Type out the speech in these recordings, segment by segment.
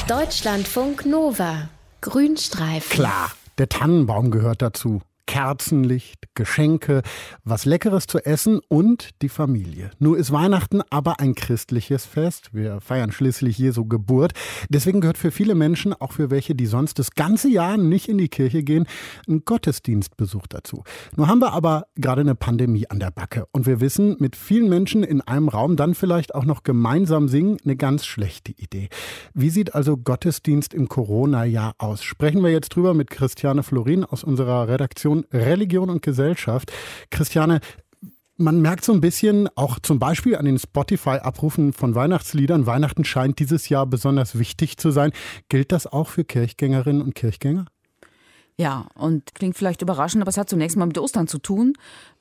Deutschlandfunk Nova. Grünstreifen. Klar, der Tannenbaum gehört dazu. Kerzenlicht, Geschenke, was Leckeres zu essen und die Familie. Nur ist Weihnachten aber ein christliches Fest. Wir feiern schließlich Jesu Geburt. Deswegen gehört für viele Menschen, auch für welche, die sonst das ganze Jahr nicht in die Kirche gehen, ein Gottesdienstbesuch dazu. Nur haben wir aber gerade eine Pandemie an der Backe. Und wir wissen, mit vielen Menschen in einem Raum dann vielleicht auch noch gemeinsam singen, eine ganz schlechte Idee. Wie sieht also Gottesdienst im Corona-Jahr aus? Sprechen wir jetzt drüber mit Christiane Florin aus unserer Redaktion Religion und Gesellschaft. Christiane, man merkt so ein bisschen, auch zum Beispiel an den Spotify-Abrufen von Weihnachtsliedern, Weihnachten scheint dieses Jahr besonders wichtig zu sein. Gilt das auch für Kirchgängerinnen und Kirchgänger? Ja, und klingt vielleicht überraschend, aber es hat zunächst mal mit Ostern zu tun.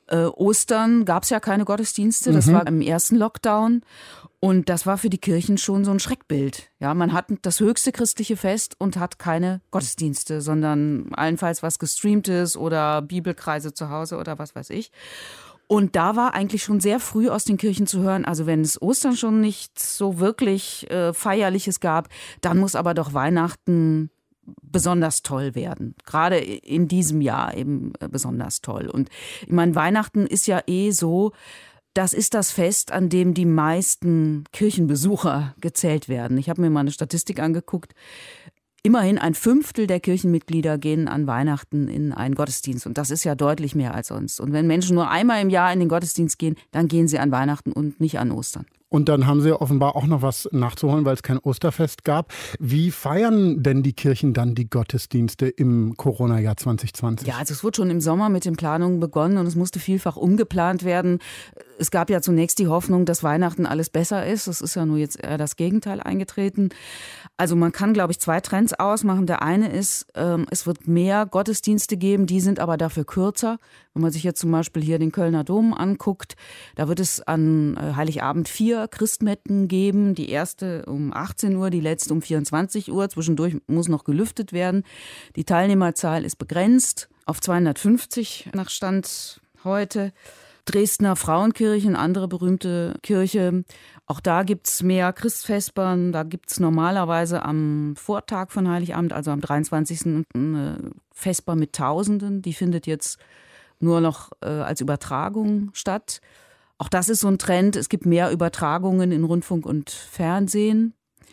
Ostern gab es ja keine Gottesdienste, das war im ersten Lockdown. Und das war für die Kirchen schon so ein Schreckbild. Ja, man hat das höchste christliche Fest und hat keine Gottesdienste, sondern allenfalls was Gestreamtes oder Bibelkreise zu Hause oder was weiß ich. Und da war eigentlich schon sehr früh aus den Kirchen zu hören, also wenn es Ostern schon nicht so wirklich Feierliches gab, dann muss aber doch Weihnachten besonders toll werden. Gerade in diesem Jahr eben besonders toll. Und ich meine, Weihnachten ist ja so, das ist das Fest, an dem die meisten Kirchenbesucher gezählt werden. Ich habe mir mal eine Statistik angeguckt. Immerhin 1/5 der Kirchenmitglieder gehen an Weihnachten in einen Gottesdienst. Und das ist ja deutlich mehr als sonst. Und wenn Menschen nur einmal im Jahr in den Gottesdienst gehen, dann gehen sie an Weihnachten und nicht an Ostern. Und dann haben sie offenbar auch noch was nachzuholen, weil es kein Osterfest gab. Wie feiern denn die Kirchen dann die Gottesdienste im Corona-Jahr 2020? Ja, also es wurde schon im Sommer mit den Planungen begonnen und es musste vielfach umgeplant werden. Es gab ja zunächst die Hoffnung, dass Weihnachten alles besser ist. Das ist ja nur jetzt eher das Gegenteil eingetreten. Also man kann, glaube ich, 2 Trends ausmachen. Der eine ist, es wird mehr Gottesdienste geben, die sind aber dafür kürzer. Wenn man sich jetzt zum Beispiel hier den Kölner Dom anguckt, da wird es an Heiligabend 4 Christmetten geben. Die erste um 18 Uhr, die letzte um 24 Uhr. Zwischendurch muss noch gelüftet werden. Die Teilnehmerzahl ist begrenzt auf 250 nach Stand heute. Dresdner Frauenkirche, eine andere berühmte Kirche. Auch da gibt's mehr Christfestern. Da gibt's normalerweise am Vortag von Heiligabend, also am 23. eine Vesper mit Tausenden. Die findet jetzt nur noch als Übertragung statt. Auch das ist so ein Trend. Es gibt mehr Übertragungen in Rundfunk und Fernsehen.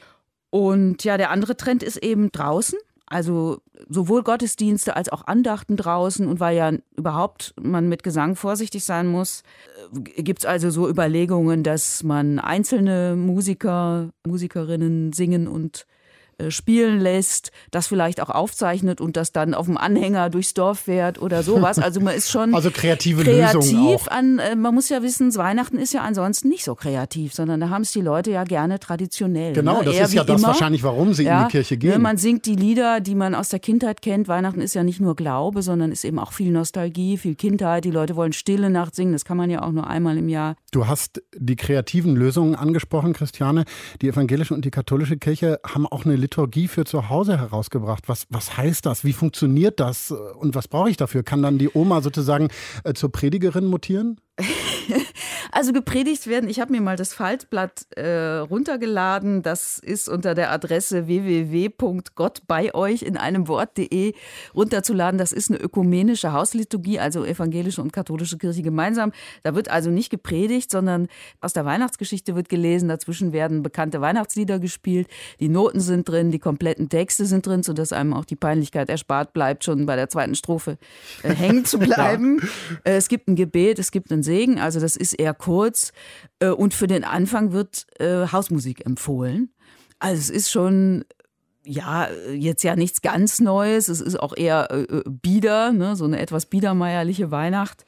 Und ja, der andere Trend ist eben draußen. Also sowohl Gottesdienste als auch Andachten draußen. Und weil ja überhaupt man mit Gesang vorsichtig sein muss, gibt es also so Überlegungen, dass man einzelne Musikerinnen singen und spielen lässt, das vielleicht auch aufzeichnet und das dann auf dem Anhänger durchs Dorf fährt oder sowas. Also man ist schon also kreative Lösungen auch. Man muss ja wissen, Weihnachten ist ja ansonsten nicht so kreativ, sondern da haben es die Leute ja gerne traditionell. Genau, ne? das Eher ist ja das immer. wahrscheinlich, warum sie in die Kirche gehen. Man singt die Lieder, die man aus der Kindheit kennt. Weihnachten ist ja nicht nur Glaube, sondern ist eben auch viel Nostalgie, viel Kindheit. Die Leute wollen Stille Nacht singen. Das kann man ja auch nur einmal im Jahr. Du hast die kreativen Lösungen angesprochen, Christiane. Die evangelische und die katholische Kirche haben auch eine Liturgie für zu Hause herausgebracht. Was heißt das? Wie funktioniert das? Und was brauche ich dafür? Kann dann die Oma sozusagen zur Predigerin mutieren? Also gepredigt werden, ich habe mir mal das Faltblatt runtergeladen. Das ist unter der Adresse www.gottbeieuch in einem Wort.de runterzuladen. Das ist eine ökumenische Hausliturgie, also evangelische und katholische Kirche gemeinsam. Da wird also nicht gepredigt, sondern aus der Weihnachtsgeschichte wird gelesen. Dazwischen werden bekannte Weihnachtslieder gespielt. Die Noten sind drin, die kompletten Texte sind drin, sodass einem auch die Peinlichkeit erspart bleibt, schon bei der zweiten Strophe hängen zu bleiben. Es gibt ein Gebet, es gibt einen Segen, also das ist eher kurz. Und für den Anfang wird Hausmusik empfohlen. Also es ist schon, ja, jetzt ja nichts ganz Neues. Es ist auch eher bieder, ne, so eine etwas biedermeierliche Weihnacht.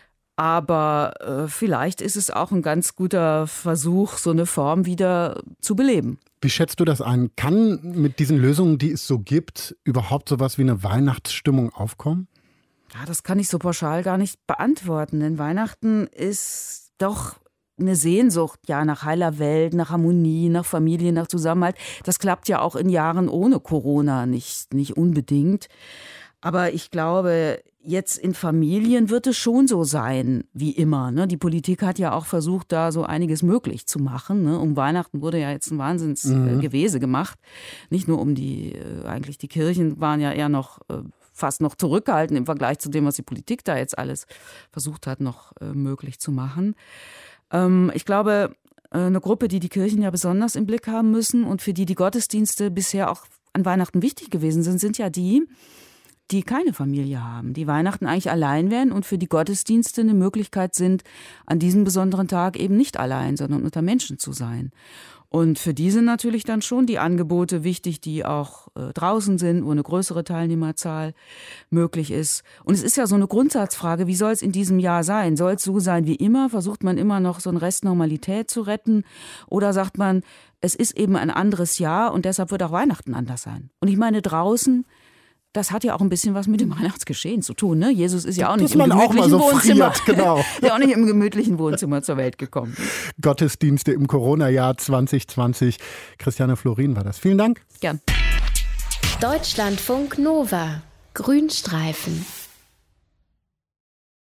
Aber vielleicht ist es auch ein ganz guter Versuch, so eine Form wieder zu beleben. Wie schätzt du das ein? Kann mit diesen Lösungen, die es so gibt, überhaupt sowas wie eine Weihnachtsstimmung aufkommen? Ja, das kann ich so pauschal gar nicht beantworten, denn Weihnachten ist doch eine Sehnsucht, ja, nach heiler Welt, nach Harmonie, nach Familie, nach Zusammenhalt. Das klappt ja auch in Jahren ohne Corona nicht unbedingt. Aber ich glaube, Jetzt in Familien wird es schon so sein, wie immer. Ne? Die Politik hat ja auch versucht, da so einiges möglich zu machen. Ne? Um Weihnachten wurde ja jetzt ein Wahnsinnsgewese gemacht. Nicht nur eigentlich die Kirchen waren ja eher noch fast noch zurückgehalten im Vergleich zu dem, was die Politik da jetzt alles versucht hat, noch möglich zu machen. Ich glaube, eine Gruppe, die Kirchen ja besonders im Blick haben müssen und für die Gottesdienste bisher auch an Weihnachten wichtig gewesen sind ja die keine Familie haben, die Weihnachten eigentlich allein wären und für die Gottesdienste eine Möglichkeit sind, an diesem besonderen Tag eben nicht allein, sondern unter Menschen zu sein. Und für die sind natürlich dann schon die Angebote wichtig, die auch draußen sind, wo eine größere Teilnehmerzahl möglich ist. Und es ist ja so eine Grundsatzfrage, wie soll es in diesem Jahr sein? Soll es so sein wie immer? Versucht man immer noch so einen Rest Normalität zu retten? Oder sagt man, es ist eben ein anderes Jahr und deshalb wird auch Weihnachten anders sein? Und ich meine, draußen, das hat ja auch ein bisschen was mit dem Weihnachtsgeschehen zu tun. Ne? Jesus ist ja auch nicht im gemütlichen Wohnzimmer, genau. ja auch nicht im gemütlichen Wohnzimmer zur Welt gekommen. Gottesdienste im Corona-Jahr 2020. Christiane Florin war das. Vielen Dank. Gern. Deutschlandfunk Nova. Grünstreifen.